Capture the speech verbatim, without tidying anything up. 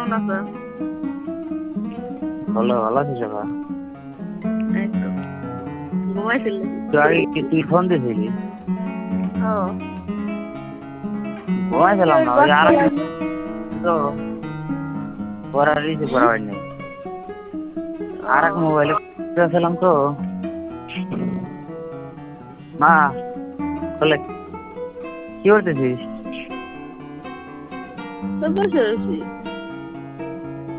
কেমন আছো? ভালো ভালো আছিস বাবা? এই তো ঘুমাইছিলি? তুই আগে কি তুই ফোন দিয়েছিলি? ও ঘুমাইছিলাম ওই না, ওই আর বাচ্চা এক লাগে। তো ওরা রিসিভ হুম? করা হয়নি। ও আর এক মোবাইলে ছিলাম তো। মা বলে কি করতেছিস? তো বসে রয়েছি।